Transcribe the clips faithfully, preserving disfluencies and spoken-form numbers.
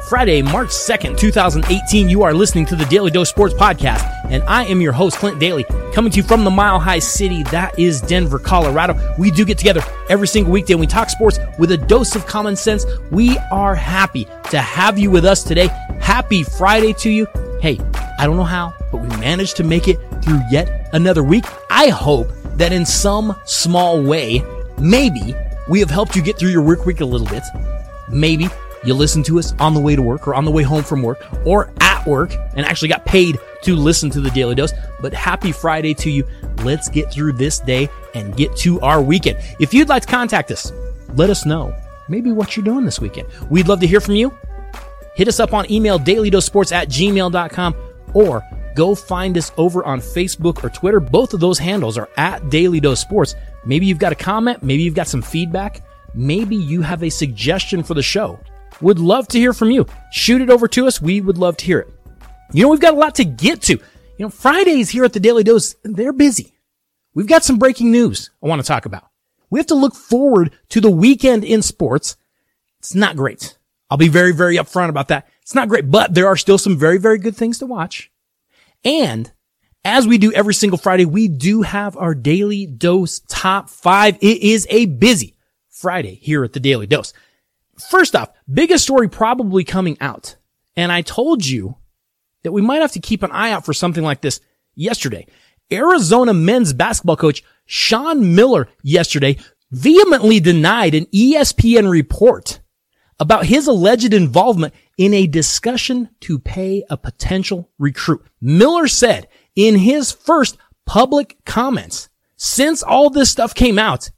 Friday, March second, twenty eighteen. You are listening to the Daily Dose Sports Podcast, and I am your host, Clint Daly, coming to you from the Mile High City. That is Denver, Colorado. We do get together every single weekday and we talk sports with a dose of common sense. We are happy to have you with us today. Happy Friday to you. Hey, I don't know how, but we managed to make it through yet another week. I hope that in some small way, maybe we have helped you get through your work week a little bit. Maybe you listen to us on the way to work or on the way home from work or at work and actually got paid to listen to the Daily Dose. But happy Friday to you. Let's get through this day and get to our weekend. If you'd like to contact us, let us know maybe what you're doing this weekend. We'd love to hear from you. Hit us up on email, dailydosesports at gmail dot com, or go find us over on Facebook or Twitter. Both of those handles are at Daily Dose Sports. Maybe you've got a comment. Maybe you've got some feedback. Maybe you have a suggestion for the show. Would love to hear from you. Shoot it over to us. We would love to hear it. You know, we've got a lot to get to. You know, Fridays here at the Daily Dose, they're busy. We've got some breaking news I want to talk about. We have to look forward to the weekend in sports. It's not great. I'll be very, very upfront about that. It's not great, but there are still some very, very good things to watch. And as we do every single Friday, we do have our Daily Dose Top five. It is a busy Friday here at the Daily Dose. First off, biggest story probably coming out. And I told you that we might have to keep an eye out for something like this yesterday. Arizona men's basketball coach Sean Miller yesterday vehemently denied an E S P N report about his alleged involvement in a discussion to pay a potential recruit. Miller said in his first public comments since all this stuff came out,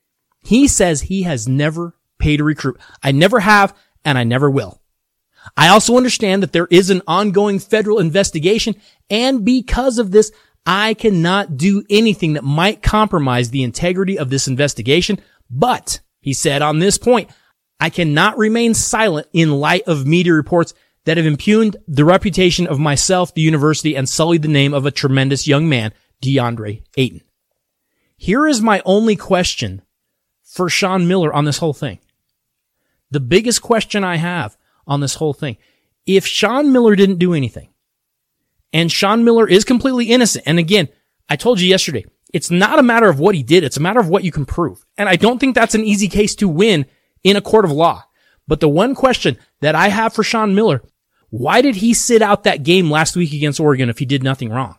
he says he has never paid a recruit. I never have, and I never will. I also understand that there is an ongoing federal investigation, and because of this, I cannot do anything that might compromise the integrity of this investigation. But, he said on this point, I cannot remain silent in light of media reports that have impugned the reputation of myself, the university, and sullied the name of a tremendous young man, DeAndre Ayton. Here is my only question for Sean Miller on this whole thing. The biggest question I have on this whole thing, if Sean Miller didn't do anything, and Sean Miller is completely innocent, and again, I told you yesterday, it's not a matter of what he did, it's a matter of what you can prove. And I don't think that's an easy case to win in a court of law. But the one question that I have for Sean Miller, why did he sit out that game last week against Oregon if he did nothing wrong?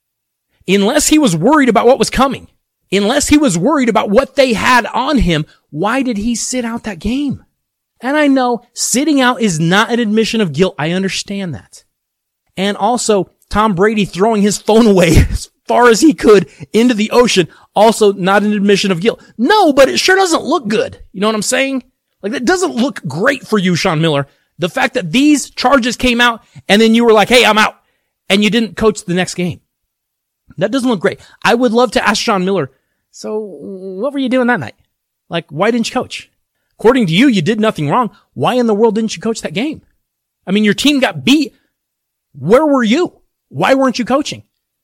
Unless he was worried about what was coming, unless he was worried about what they had on him, why did he sit out that game? And I know sitting out is not an admission of guilt. I understand that. And also, Tom Brady throwing his phone away as far as he could into the ocean, also not an admission of guilt. No, but it sure doesn't look good. You know what I'm saying? Like, that doesn't look great for you, Sean Miller. The fact that these charges came out and then you were like, hey, I'm out, and you didn't coach the next game. That doesn't look great. I would love to ask Sean Miller, so what were you doing that night? Like, why didn't you coach? According to you, you did nothing wrong. Why in the world didn't you coach that game? I mean, your team got beat. Where were you? Why weren't you coaching?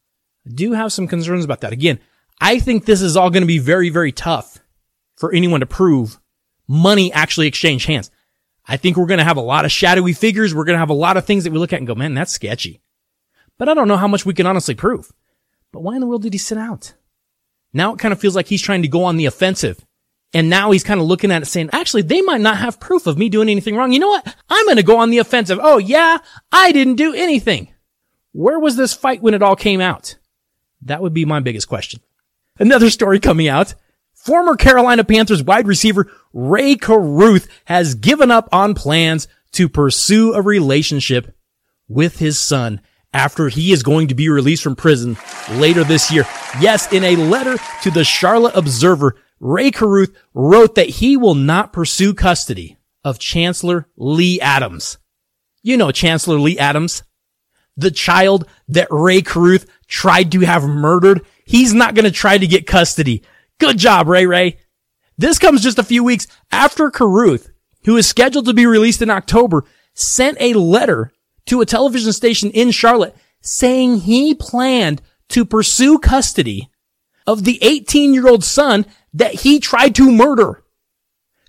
I do have some concerns about that. Again, I think this is all going to be very, very tough for anyone to prove money actually exchanged hands. I think we're going to have a lot of shadowy figures. We're going to have a lot of things that we look at and go, man, that's sketchy. But I don't know how much we can honestly prove. But why in the world did he sit out? Now it kind of feels like he's trying to go on the offensive. And now he's kind of looking at it saying, actually, they might not have proof of me doing anything wrong. You know what? I'm going to go on the offensive. Oh, yeah, I didn't do anything. Where was this fight when it all came out? That would be my biggest question. Another story coming out. Former Carolina Panthers wide receiver Ray Caruth has given up on plans to pursue a relationship with his son after he is going to be released from prison later this year. Yes, in a letter to the Charlotte Observer, Ray Caruth wrote that he will not pursue custody of Chancellor Lee Adams. You know Chancellor Lee Adams, the child that Ray Caruth tried to have murdered. He's not going to try to get custody. Good job, Ray Ray. This comes just a few weeks after Caruth, who is scheduled to be released in October, sent a letter to a television station in Charlotte saying he planned to pursue custody of the eighteen-year-old son that he tried to murder.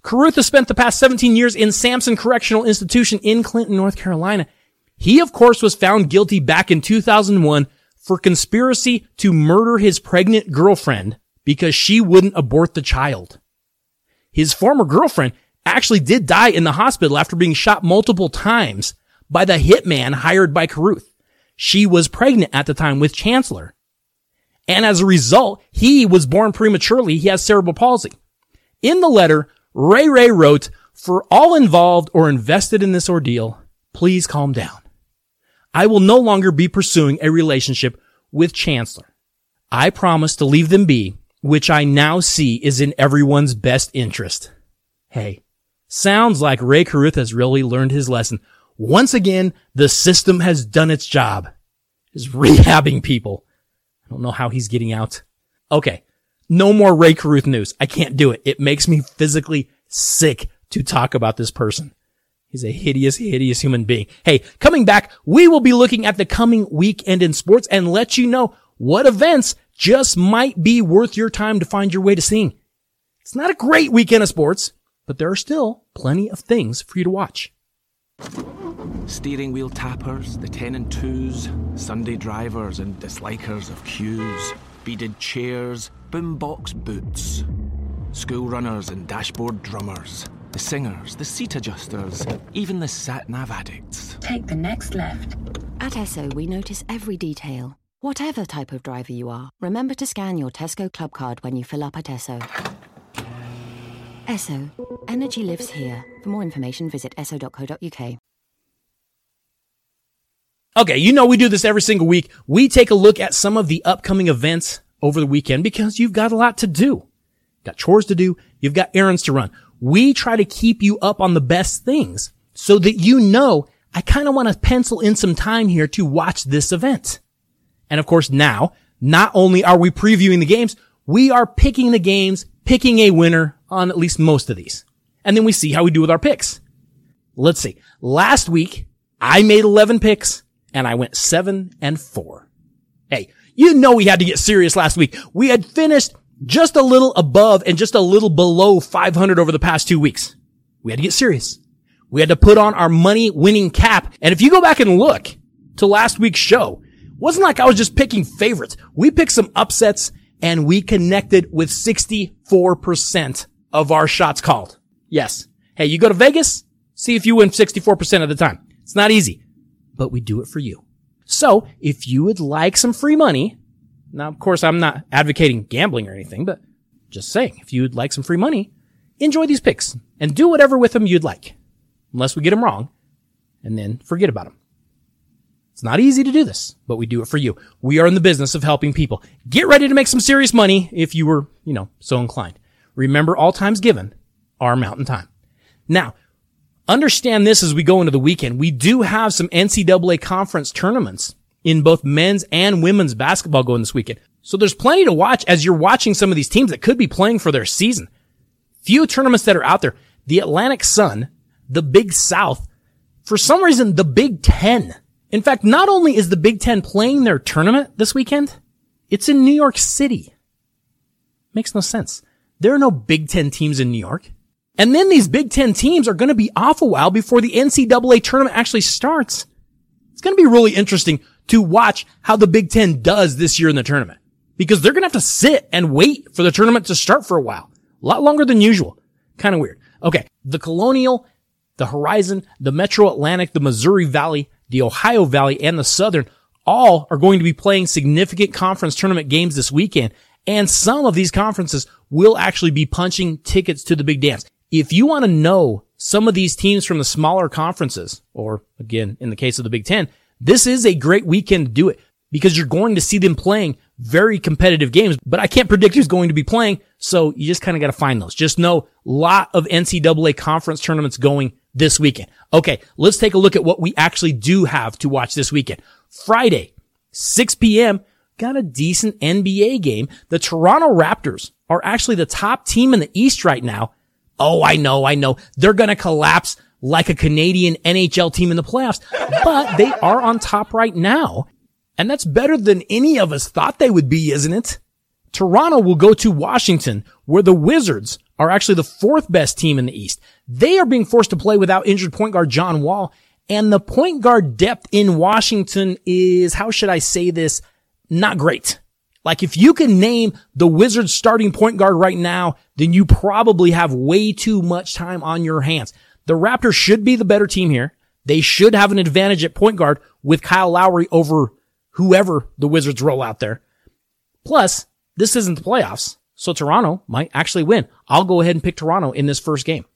Carruth has spent the past seventeen years in Sampson Correctional Institution in Clinton, North Carolina. He, of course, was found guilty back in two thousand one for conspiracy to murder his pregnant girlfriend because she wouldn't abort the child. His former girlfriend actually did die in the hospital after being shot multiple times by the hitman hired by Carruth. She was pregnant at the time with Chancellor. And as a result, he was born prematurely. He has cerebral palsy. In the letter, Ray Ray wrote, "For all involved or invested in this ordeal, please calm down. I will no longer be pursuing a relationship with Chancellor. I promise to leave them be, which I now see is in everyone's best interest." Hey, sounds like Ray Carruth has really learned his lesson. Once again, the system has done its job. Is rehabbing people. I don't know how he's getting out. Okay, no more Ray Carruth news. I can't do it. It makes me physically sick to talk about this person. He's a hideous, hideous human being. Hey, coming back, we will be looking at the coming weekend in sports and let you know what events just might be worth your time to find your way to seeing. It's not a great weekend of sports, but there are still plenty of things for you to watch. Steering wheel tappers, the ten and twos, Sunday drivers and dislikers of cues, beaded chairs, boombox boots, school runners and dashboard drummers, the singers, the seat adjusters, even the sat-nav addicts. Take the next left. At Esso, we notice every detail. Whatever type of driver you are, remember to scan your Tesco Club card when you fill up at Esso. Esso. Energy lives here. For more information, visit esso dot co dot uk. Okay, you know we do this every single week. We take a look at some of the upcoming events over the weekend because you've got a lot to do. You've got chores to do. You've got errands to run. We try to keep you up on the best things so that you know I kind of want to pencil in some time here to watch this event. And of course now, not only are we previewing the games, we are picking the games, picking a winner on at least most of these. And then we see how we do with our picks. Let's see. Last week, I made eleven picks and I went seven and four. Hey, you know we had to get serious last week. We had finished just a little above and just a little below five hundred over the past two weeks. We had to get serious. We had to put on our money winning cap. And if you go back and look to last week's show, it wasn't like I was just picking favorites. We picked some upsets and we connected with sixty-four percent of our shots called. Yes. Hey, you go to Vegas, see if you win sixty-four percent of the time. It's not easy, but we do it for you. So if you would like some free money, now, of course, I'm not advocating gambling or anything, but just saying, if you would like some free money, enjoy these picks and do whatever with them you'd like, unless we get them wrong, and then forget about them. It's not easy to do this, but we do it for you. We are in the business of helping people. Get ready to make some serious money if you were, you know, so inclined. Remember, all times given are mountain time. Now, understand this as we go into the weekend. We do have some N C double A conference tournaments in both men's and women's basketball going this weekend. So there's plenty to watch as you're watching some of these teams that could be playing for their season. Few tournaments that are out there. The Atlantic Sun, the Big South, for some reason, the Big Ten. In fact, not only is the Big Ten playing their tournament this weekend, it's in New York City. Makes no sense. There are no Big Ten teams in New York. And then these Big Ten teams are going to be off a while before the N C double A tournament actually starts. It's going to be really interesting to watch how the Big Ten does this year in the tournament, because they're going to have to sit and wait for the tournament to start for a while. A lot longer than usual. Kind of weird. Okay. The Colonial, the Horizon, the Metro Atlantic, the Missouri Valley, the Ohio Valley, and the Southern all are going to be playing significant conference tournament games this weekend. And some of these conferences will actually be punching tickets to the big dance. If you want to know some of these teams from the smaller conferences, or again, in the case of the Big Ten, this is a great weekend to do it because you're going to see them playing very competitive games, but I can't predict who's going to be playing. So you just kind of got to find those. Just know a lot of N C double A conference tournaments going this weekend. Okay. Let's take a look at what we actually do have to watch this weekend. Friday, six p.m. got a decent N B A game. The Toronto Raptors are actually the top team in the East right now. Oh, I know, I know. They're going to collapse like a Canadian N H L team in the playoffs, but they are on top right now. And that's better than any of us thought they would be, isn't it? Toronto will go to Washington, where the Wizards are actually the fourth best team in the East. They are being forced to play without injured point guard John Wall, and the point guard depth in Washington is, how should I say this, not great. Like, if you can name the Wizards starting point guard right now, then you probably have way too much time on your hands. The Raptors should be the better team here. They should have an advantage at point guard with Kyle Lowry over whoever the Wizards roll out there. Plus, this isn't the playoffs, so Toronto might actually win. I'll go ahead and pick Toronto in this first game.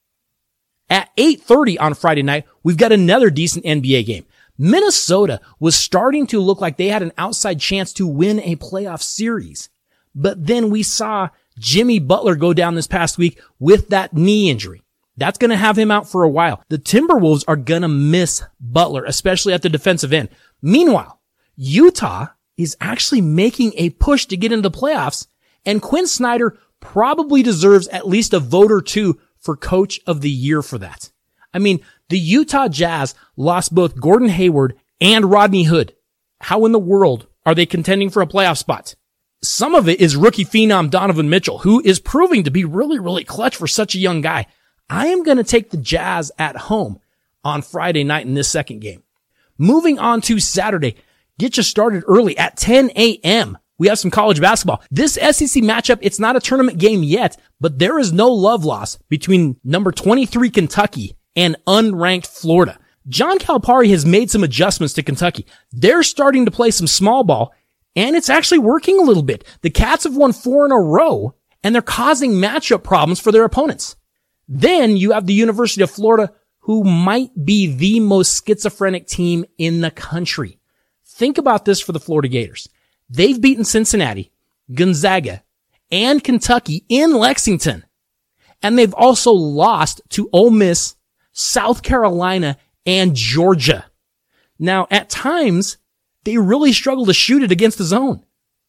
At eight thirty on Friday night, we've got another decent N B A game. Minnesota was starting to look like they had an outside chance to win a playoff series. But then we saw Jimmy Butler go down this past week with that knee injury. That's going to have him out for a while. The Timberwolves are going to miss Butler, especially at the defensive end. Meanwhile, Utah is actually making a push to get into the playoffs, and Quinn Snyder probably deserves at least a vote or two for Coach of the Year for that. I mean, the Utah Jazz lost both Gordon Hayward and Rodney Hood. How in the world are they contending for a playoff spot? Some of it is rookie phenom Donovan Mitchell, who is proving to be really, really clutch for such a young guy. I am going to take the Jazz at home on Friday night in this second game. Moving on to Saturday, get you started early at ten a.m. We have some college basketball. This S E C matchup, it's not a tournament game yet, but there is no love loss between number twenty-three Kentucky and unranked Florida. John Calipari has made some adjustments to Kentucky. They're starting to play some small ball, and it's actually working a little bit. The Cats have won four in a row, and they're causing matchup problems for their opponents. Then you have the University of Florida, who might be the most schizophrenic team in the country. Think about this for the Florida Gators. They've beaten Cincinnati, Gonzaga, and Kentucky in Lexington. And they've also lost to Ole Miss, South Carolina, and Georgia. Now, at times, they really struggle to shoot it against the zone.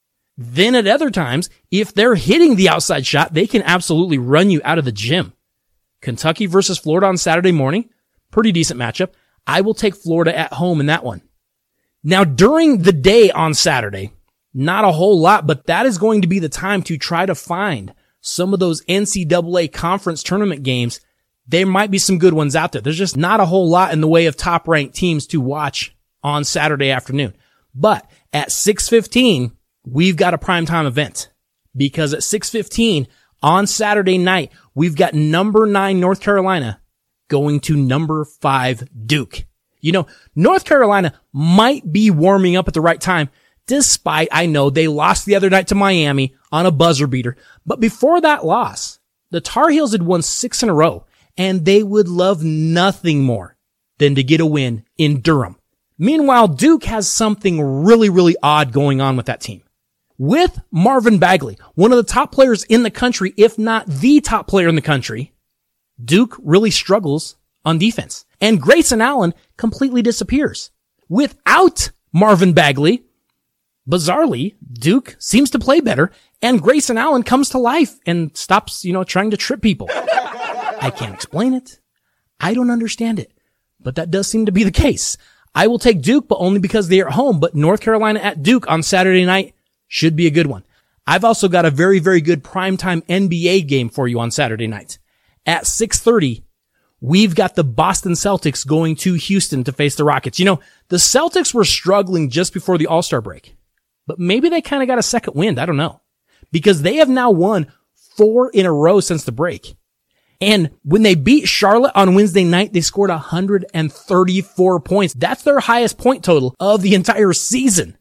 Then at other times, if they're hitting the outside shot, they can absolutely run you out of the gym. Kentucky versus Florida on Saturday morning, pretty decent matchup. I will take Florida at home in that one. Now, during the day on Saturday, not a whole lot, but that is going to be the time to try to find some of those N C double A conference tournament games. There might be some good ones out there. There's just not a whole lot in the way of top-ranked teams to watch on Saturday afternoon. But at six fifteen, we've got a primetime event. Because at six fifteen on Saturday night, we've got number nine North Carolina going to number five Duke. You know, North Carolina might be warming up at the right time, despite, I know, they lost the other night to Miami on a buzzer beater. But before that loss, the Tar Heels had won six in a row, and they would love nothing more than to get a win in Durham. Meanwhile, Duke has something really, really odd going on with that team. With Marvin Bagley, one of the top players in the country, if not the top player in the country, Duke really struggles on defense. And Grayson Allen completely disappears. Without Marvin Bagley, bizarrely, Duke seems to play better, and Grayson Allen comes to life and stops, you know, trying to trip people. I can't explain it. I don't understand it. But that does seem to be the case. I will take Duke, but only because they are at home. But North Carolina at Duke on Saturday night should be a good one. I've also got a very, very good primetime N B A game for you on Saturday night. At six thirty, we've got the Boston Celtics going to Houston to face the Rockets. You know, the Celtics were struggling just before the All-Star break. But maybe they kind of got a second wind. I don't know. Because they have now won four in a row since the break. And when they beat Charlotte on Wednesday night, they scored one hundred thirty-four points. That's their highest point total of the entire season.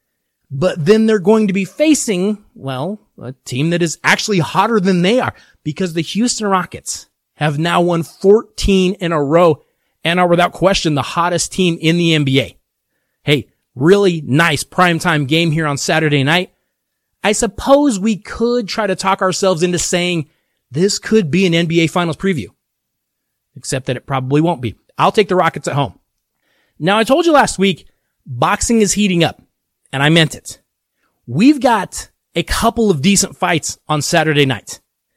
But then they're going to be facing, well, a team that is actually hotter than they are, because the Houston Rockets have now won fourteen in a row and are without question the hottest team in the N B A. Hey, really nice primetime game here on Saturday night. I suppose we could try to talk ourselves into saying this could be an N B A Finals preview, except that it probably won't be. I'll take the Rockets at home. Now, I told you last week, boxing is heating up, and I meant it. We've got a couple of decent fights on Saturday night.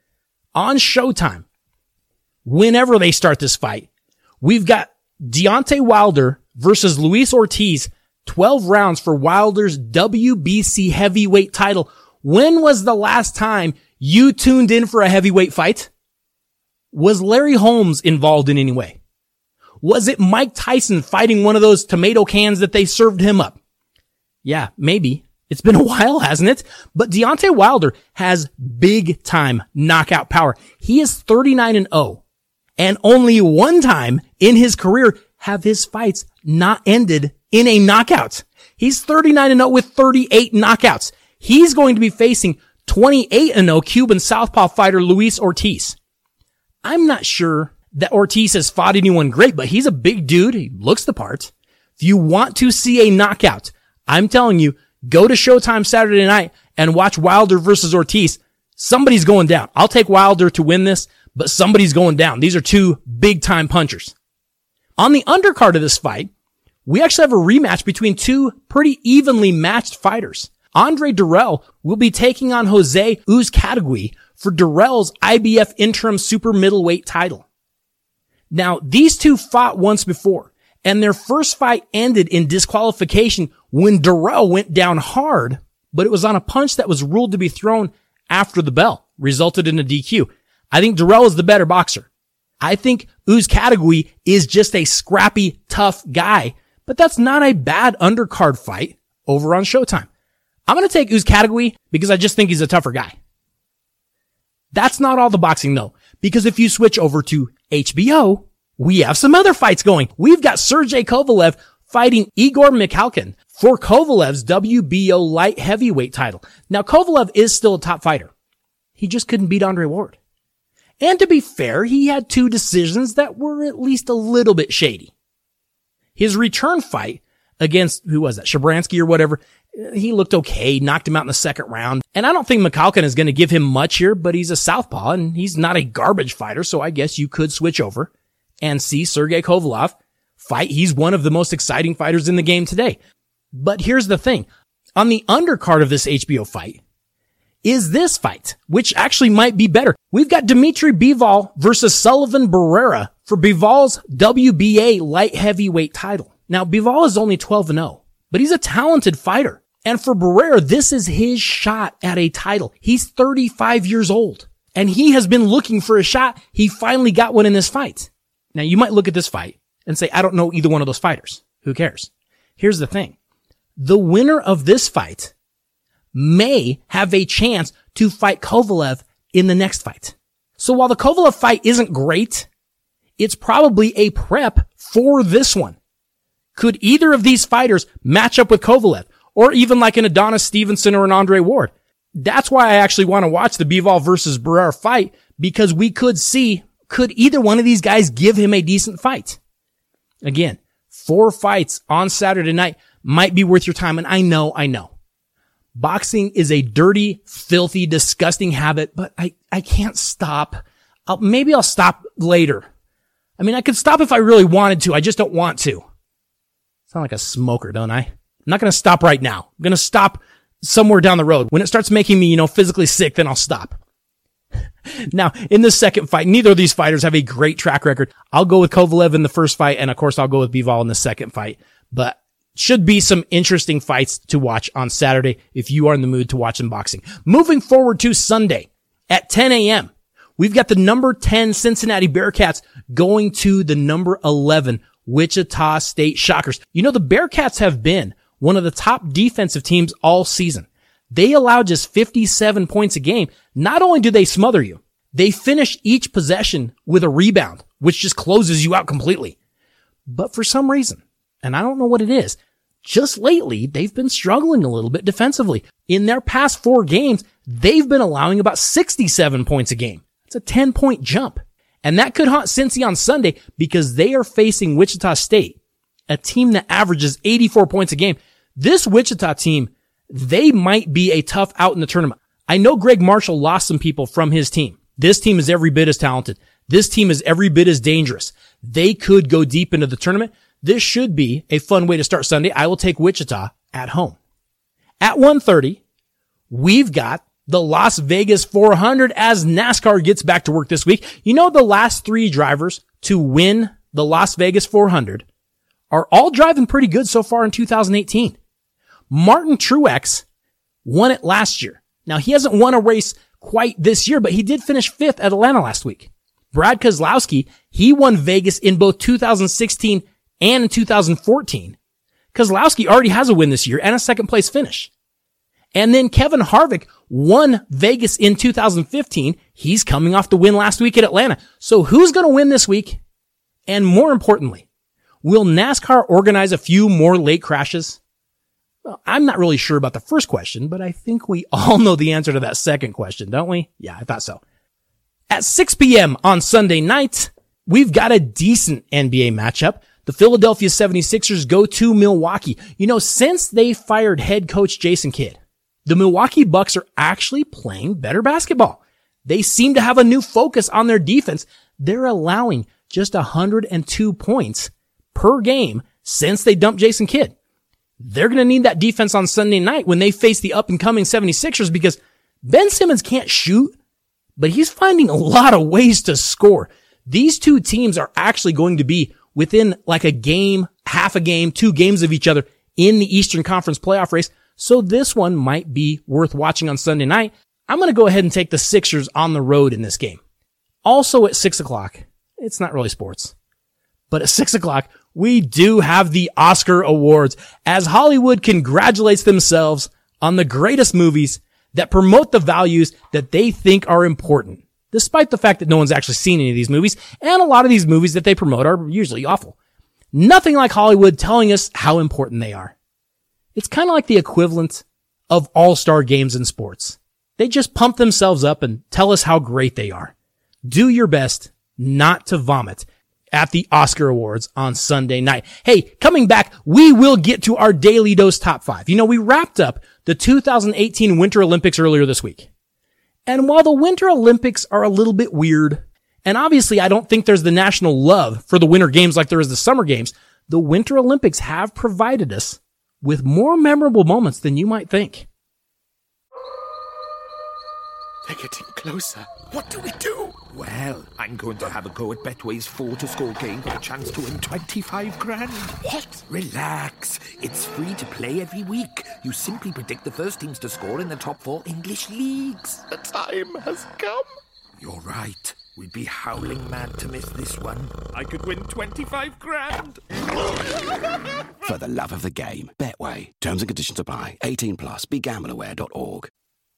On Showtime, whenever they start this fight, we've got Deontay Wilder versus Luis Ortiz, twelve rounds for Wilder's W B C heavyweight title. When was the last time You tuned in for a heavyweight fight? Was Larry Holmes involved in any way? Was it Mike Tyson fighting one of those tomato cans that they served him up? Yeah, maybe. It's been a while, hasn't it? But Deontay Wilder has big time knockout power. He is thirty-nine and oh. And only one time in his career have his fights not ended in a knockout. He's thirty-nine and oh with thirty-eight knockouts. He's going to be facing twenty-eight and oh Cuban southpaw fighter Luis Ortiz. I'm not sure that Ortiz has fought anyone great, but he's a big dude. He looks the part. If you want to see a knockout, I'm telling you, go to Showtime Saturday night and watch Wilder versus Ortiz. Somebody's going down. I'll take Wilder to win this, but somebody's going down. These are two big-time punchers. On the undercard of this fight, we actually have a rematch between two pretty evenly matched fighters. Andre Durrell will be taking on Jose Uzcategui for Durrell's I B F interim super middleweight title. Now, these two fought once before, and their first fight ended in disqualification when Durrell went down hard, but it was on a punch that was ruled to be thrown after the bell, resulted in a D Q. I think Durrell is the better boxer. I think Uzcategui is just a scrappy, tough guy, but that's not a bad undercard fight over on Showtime. I'm going to take Uzcategui because I just think he's a tougher guy. That's not all the boxing though, because if you switch over to H B O, we have some other fights going. We've got Sergey Kovalev fighting Igor Mikhalkin for Kovalev's W B O light heavyweight title. Now, Kovalev is still a top fighter. He just couldn't beat Andre Ward. And to be fair, he had two decisions that were at least a little bit shady. His return fight against, who was that, Shabransky or whatever, he looked okay, knocked him out in the second round. And I don't think Mikhalkin is going to give him much here, but he's a southpaw and he's not a garbage fighter, so I guess you could switch over and see Sergey Kovalev fight. He's one of the most exciting fighters in the game today. But here's the thing. On the undercard of this H B O fight is this fight, which actually might be better. We've got Dimitri Bivol versus Sullivan Barrera for Bivol's W B A light heavyweight title. Now, Bivol is only twelve and oh, but he's a talented fighter. And for Barrera, this is his shot at a title. He's thirty-five years old, and he has been looking for a shot. He finally got one in this fight. Now, you might look at this fight and say, I don't know either one of those fighters. Who cares? Here's the thing. The winner of this fight may have a chance to fight Kovalev in the next fight. So while the Kovalev fight isn't great, it's probably a prep for this one. Could either of these fighters match up with Kovalev, or even like an Adonis Stevenson or an Andre Ward? That's why I actually want to watch the Bivol versus Barrera fight, because we could see, could either one of these guys give him a decent fight? Again, four fights on Saturday night might be worth your time. And I know, I know. Boxing is a dirty, filthy, disgusting habit, but I, I can't stop. I'll, maybe I'll stop later. I mean, I could stop if I really wanted to. I just don't want to. Sound like a smoker, don't I? I'm not going to stop right now. I'm going to stop somewhere down the road. When it starts making me, you know, physically sick, then I'll stop. Now, in the second fight, neither of these fighters have a great track record. I'll go with Kovalev in the first fight, and of course, I'll go with Bivol in the second fight. But should be some interesting fights to watch on Saturday if you are in the mood to watch some boxing. Moving forward to Sunday at ten a.m., we've got the number ten Cincinnati Bearcats going to the number eleven Wichita State Shockers. You know, the Bearcats have been one of the top defensive teams all season. They allow just fifty-seven points a game. Not only do they smother you, they finish each possession with a rebound, which just closes you out completely. But for some reason, and I don't know what it is, just lately, they've been struggling a little bit defensively. In their past four games, they've been allowing about sixty-seven points a game. It's a ten-point jump. And that could haunt Cincy on Sunday because they are facing Wichita State, a team that averages eighty-four points a game. This Wichita team, they might be a tough out in the tournament. I know Greg Marshall lost some people from his team. This team is every bit as talented. This team is every bit as dangerous. They could go deep into the tournament. This should be a fun way to start Sunday. I will take Wichita at home. At one thirty, we've got the Las Vegas four hundred as NASCAR gets back to work this week. You know, the last three drivers to win the Las Vegas four hundred are all driving pretty good so far in two thousand eighteen. Martin Truex won it last year. Now, he hasn't won a race quite this year, but he did finish fifth at Atlanta last week. Brad Keselowski, he won Vegas in both two thousand sixteen and in two thousand fourteen. Keselowski already has a win this year and a second place finish. And then Kevin Harvick won Vegas in two thousand fifteen. He's coming off the win last week at Atlanta. So who's going to win this week? And more importantly, will NASCAR organize a few more late crashes? Well, I'm not really sure about the first question, but I think we all know the answer to that second question, don't we? Yeah, I thought so. At six p.m. on Sunday night, we've got a decent N B A matchup. The Philadelphia seventy-sixers go to Milwaukee. You know, since they fired head coach Jason Kidd, the Milwaukee Bucks are actually playing better basketball. They seem to have a new focus on their defense. They're allowing just one hundred two points per game since they dumped Jason Kidd. They're going to need that defense on Sunday night when they face the up-and-coming seventy-sixers because Ben Simmons can't shoot, but he's finding a lot of ways to score. These two teams are actually going to be within like a game, half a game, two games of each other in the Eastern Conference playoff race. So this one might be worth watching on Sunday night. I'm going to go ahead and take the Sixers on the road in this game. Also at six o'clock, it's not really sports, but at six o'clock, we do have the Oscar Awards as Hollywood congratulates themselves on the greatest movies that promote the values that they think are important, despite the fact that no one's actually seen any of these movies, and a lot of these movies that they promote are usually awful. Nothing like Hollywood telling us how important they are. It's kind of like the equivalent of all-star games in sports. They just pump themselves up and tell us how great they are. Do your best not to vomit at the Oscar Awards on Sunday night. Hey, coming back, we will get to our Daily Dose Top five. You know, we wrapped up the two thousand eighteen Winter Olympics earlier this week. And while the Winter Olympics are a little bit weird, and obviously I don't think there's the national love for the Winter Games like there is the Summer Games, the Winter Olympics have provided us with more memorable moments than you might think. They're getting closer. What do we do? Well, I'm going to have a go at Betway's four to score game for a chance to win twenty-five grand. What? Relax. It's free to play every week. You simply predict the first teams to score in the top four English leagues. The time has come. You're right. We'd be howling mad to miss this one. I could win twenty-five grand. For the love of the game. Betway. Terms and conditions apply. eighteen plus. Be gamble aware dot org.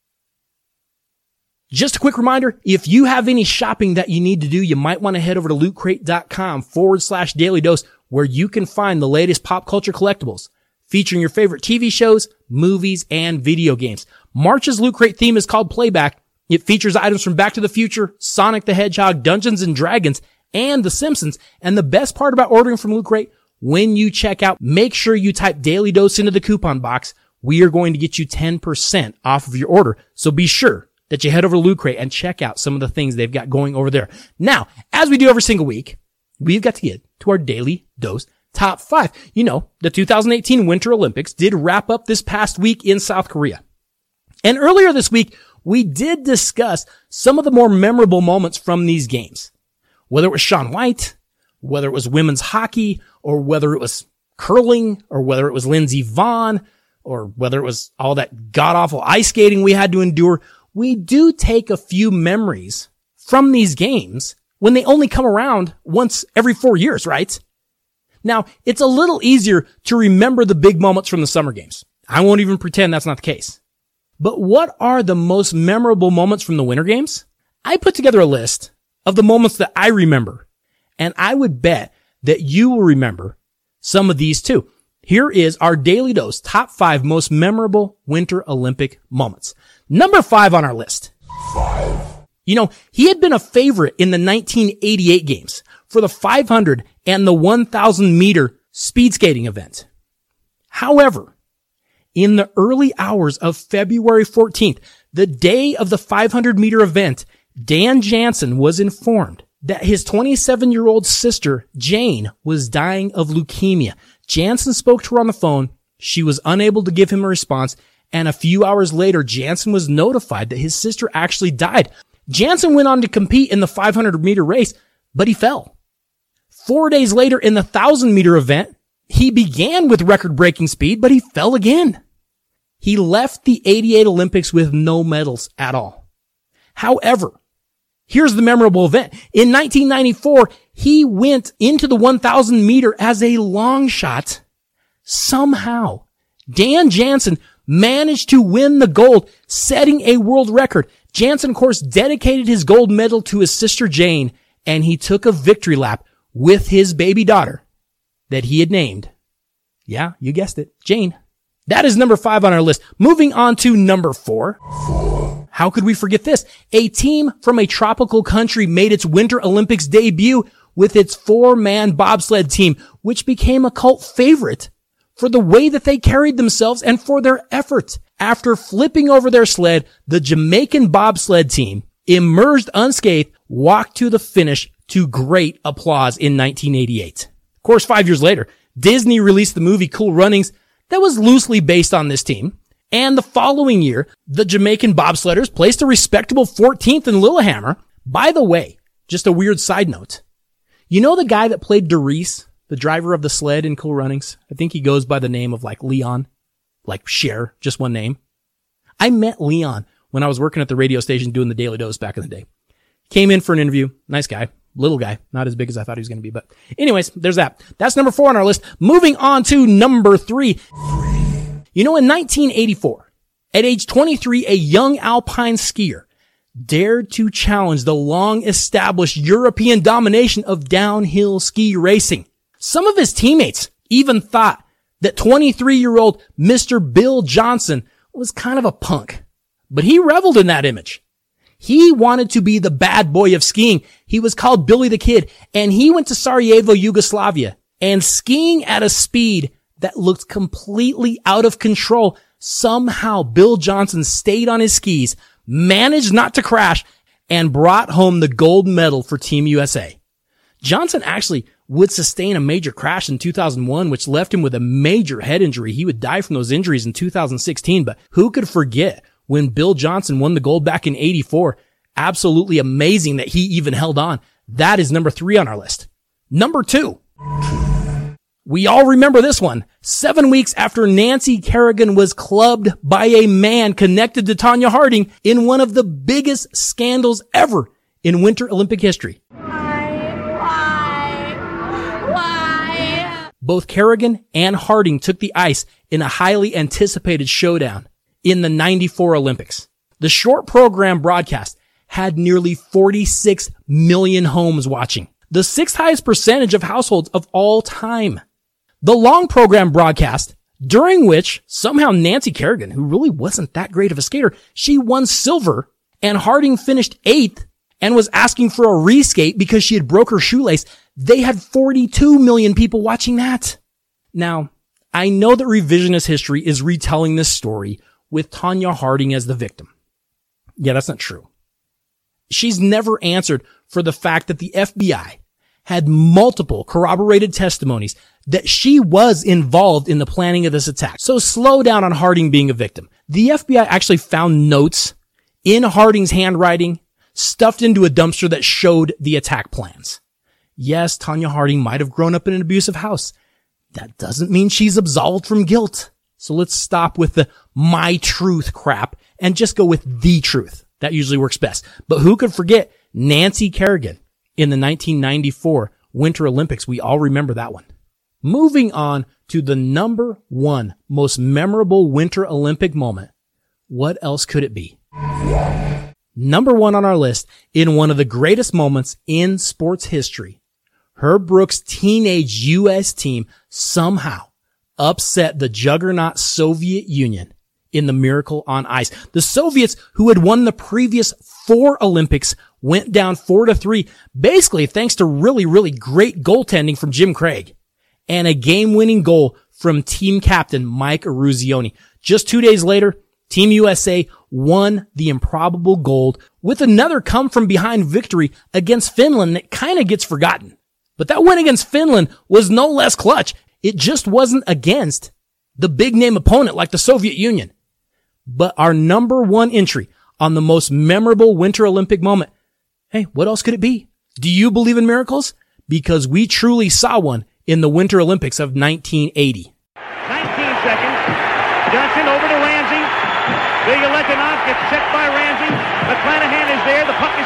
Just a quick reminder, if you have any shopping that you need to do, you might want to head over to lootcrate.com forward slash daily dose, where you can find the latest pop culture collectibles featuring your favorite T V shows, movies, and video games. March's Loot Crate theme is called Playback. It features items from Back to the Future, Sonic the Hedgehog, Dungeons and Dragons, and The Simpsons. And the best part about ordering from Loot Crate, when you check out, make sure you type Daily Dose into the coupon box. We are going to get you ten percent off of your order. So be sure that you head over to Loot Crate and check out some of the things they've got going over there. Now, as we do every single week, we've got to get to our Daily Dose Top five. You know, the two thousand eighteen Winter Olympics did wrap up this past week in South Korea. And earlier this week, we did discuss some of the more memorable moments from these games. Whether it was Shaun White, whether it was women's hockey, or whether it was curling, or whether it was Lindsey Vonn, or whether it was all that god-awful ice skating we had to endure, we do take a few memories from these games when they only come around once every four years, right? Now, it's a little easier to remember the big moments from the Summer Games. I won't even pretend that's not the case. But what are the most memorable moments from the Winter Games? I put together a list of the moments that I remember, and I would bet that you will remember some of these too. Here is our Daily Dose top five most memorable Winter Olympic moments. Number five on our list. Five. You know, he had been a favorite in the nineteen eighty-eight games for the five hundred and the one thousand meter speed skating event. However, in the early hours of February fourteenth, the day of the five hundred meter event, Dan Jansen was informed that his twenty-seven-year-old sister, Jane, was dying of leukemia. Jansen spoke to her on the phone. She was unable to give him a response. And a few hours later, Jansen was notified that his sister actually died. Jansen went on to compete in the five hundred meter race, but he fell. Four days later in the one thousand meter event, he began with record-breaking speed, but he fell again. He left the eighty-eight Olympics with no medals at all. However, here's the memorable event. In nineteen ninety-four, he went into the one thousand meter as a long shot. Somehow, Dan Jansen managed to win the gold, setting a world record. Jansen, of course, dedicated his gold medal to his sister Jane, and he took a victory lap with his baby daughter that he had named. Yeah, you guessed it, Jane. That is number five on our list. Moving on to number four. How could we forget this? A team from a tropical country made its Winter Olympics debut with its four-man bobsled team, which became a cult favorite for the way that they carried themselves and for their efforts. After flipping over their sled, the Jamaican bobsled team, emerged unscathed, walked to the finish to great applause in nineteen eighty-eight. Of course, five years later, Disney released the movie Cool Runnings that was loosely based on this team. And the following year, the Jamaican bobsledders placed a respectable fourteenth in Lillehammer. By the way, just a weird side note. You know the guy that played Derice, the driver of the sled in Cool Runnings? I think he goes by the name of like Leon, like Cher, just one name. I met Leon when I was working at the radio station doing the Daily Dose back in the day. Came in for an interview. Nice guy. Little guy. Not as big as I thought he was going to be. But anyways, there's that. That's number four on our list. Moving on to number three. You know, in nineteen eighty-four, at age twenty-three, a young alpine skier dared to challenge the long-established European domination of downhill ski racing. Some of his teammates even thought that twenty-three-year-old Mister Bill Johnson was kind of a punk. But he reveled in that image. He wanted to be the bad boy of skiing. He was called Billy the Kid, and he went to Sarajevo, Yugoslavia, and skiing at a speed that looked completely out of control. Somehow, Bill Johnson stayed on his skis, managed not to crash, and brought home the gold medal for Team U S A. Johnson actually would sustain a major crash in two thousand one, which left him with a major head injury. He would die from those injuries in two thousand sixteen, but who could forget when Bill Johnson won the gold back in eighty-four? Absolutely amazing that he even held on. That is number three on our list. Number two. We all remember this one. Seven weeks after Nancy Kerrigan was clubbed by a man connected to Tonya Harding in one of the biggest scandals ever in Winter Olympic history. Why? Why? Why? Both Kerrigan and Harding took the ice in a highly anticipated showdown in the ninety-four Olympics. The short program broadcast had nearly forty-six million homes watching, the sixth highest percentage of households of all time. The long program broadcast, during which somehow Nancy Kerrigan, who really wasn't that great of a skater, she won silver, and Harding finished eighth and was asking for a reskate because she had broke her shoelace. They had forty-two million people watching that. Now, I know that revisionist history is retelling this story with Tonya Harding as the victim. Yeah, that's not true. She's never answered for the fact that the F B I had multiple corroborated testimonies that she was involved in the planning of this attack. So slow down on Harding being a victim. The F B I actually found notes in Harding's handwriting stuffed into a dumpster that showed the attack plans. Yes, Tonya Harding might have grown up in an abusive house. That doesn't mean she's absolved from guilt. So let's stop with the my truth crap and just go with the truth. That usually works best. But who could forget Nancy Kerrigan in the nineteen ninety-four Winter Olympics? We all remember that one. Moving on to the number one most memorable Winter Olympic moment. What else could it be? Number one on our list in one of the greatest moments in sports history. Herb Brooks' teenage U S team somehow upset the juggernaut Soviet Union in the Miracle on Ice. The Soviets, who had won the previous four Olympics, went down four to three, basically thanks to really, really great goaltending from Jim Craig and a game-winning goal from team captain Mike Eruzione. Just two days later, Team U S A won the improbable gold with another come-from-behind victory against Finland that kind of gets forgotten. But that win against Finland was no less clutch. It just wasn't against the big-name opponent like the Soviet Union. But our number one entry on the most memorable Winter Olympic moment, hey, what else could it be? Do you believe in miracles? Because we truly saw one in the Winter Olympics of nineteen eighty. nineteen seconds. Johnson over to Ramsey. Vilyaletdinov gets checked by Ramsey. McClanahan is there.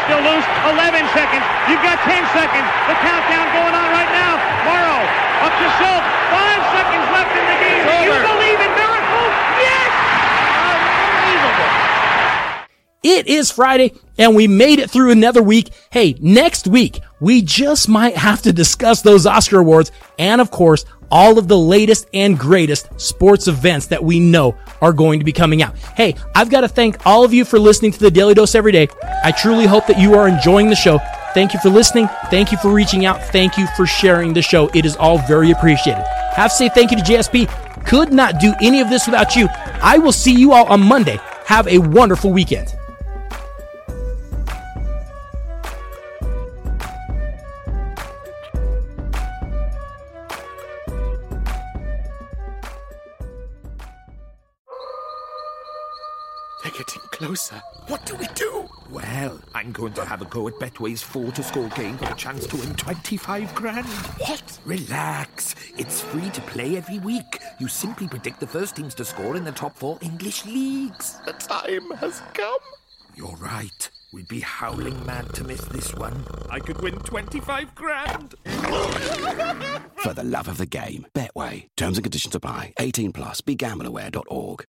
still loose. eleven seconds. You've got ten seconds. The countdown going on right now. Morrow up to Schultz. Five seconds left in the game. Do you believe in miracles? Yes! Unbelievable. It is Friday, and we made it through another week. Hey, next week, we just might have to discuss those Oscar awards and, of course, all of the latest and greatest sports events that we know are going to be coming out. Hey, I've got to thank all of you for listening to the Daily Dose every day. I truly hope that you are enjoying the show. Thank you for listening. Thank you for reaching out. Thank you for sharing the show. It is all very appreciated. Have to say thank you to J S P. Could not do any of this without you. I will see you all on Monday. Have a wonderful weekend. They're getting closer. What do we do? Well, I'm going to have a go at Betway's four to score game for a chance to win twenty-five grand. What? Relax. It's free to play every week. You simply predict the first teams to score in the top four English leagues. The time has come. You're right. We'd be howling mad to miss this one. I could win twenty-five grand. For the love of the game. Betway. Terms and conditions apply. eighteen plus. Be gamble aware dot org.